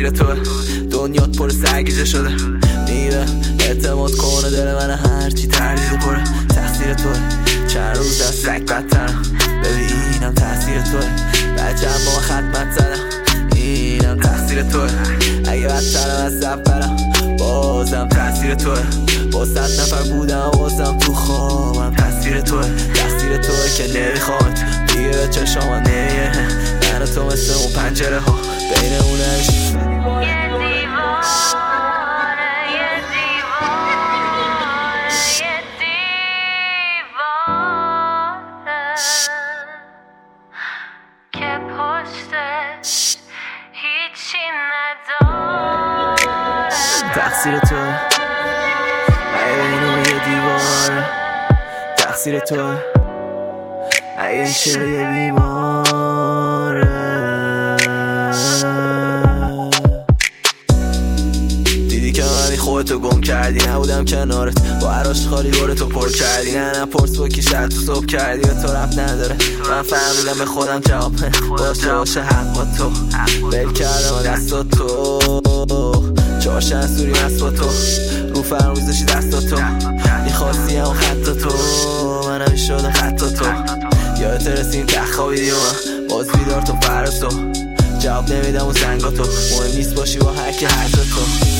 تقصیر توه. دنیات پر سرگیجه شده میره، اعتماد کنه دل من هرچی تردید پره. تقصیر توه چند روز از سگ بدترم، ببینم تقصیر توه. بچه هم با من خدمت زدم، اینم تقصیر توه. اگه بدترم از اولم بازم تقصیر توه. با 100 نفر بودم بازم تو خوابم تقصیر توه. تقصیر توه که نمیخوامت دیگه به چشام نمیه. من و تو مثل اون پنجره ها بینمون نمیشه. تقصیر تو اگه بینم یه دیوار. تقصیر تو اگه این شعر یه بیماره. دیدی که من خودتو گم کردی، نبودم کنارت با عراش خالی دورتو پر کردی. نه پرس با کی شد تو صبح کردی، به تو رب نداره. من فهمیدم به خودم جواب باشه حق با تو. بل کردم دستات تو چهارشن سوری هست با تو. رو فرم میذاشی دستا تو، میخواستی همون خط تو، منم میشدم خط تو. یادت رسیم ته خوابیدی و من باز بیدار تو فرد تو. جواب نمیدم اون زنگا تو، مهم نیست باشی با هر کی هر تو.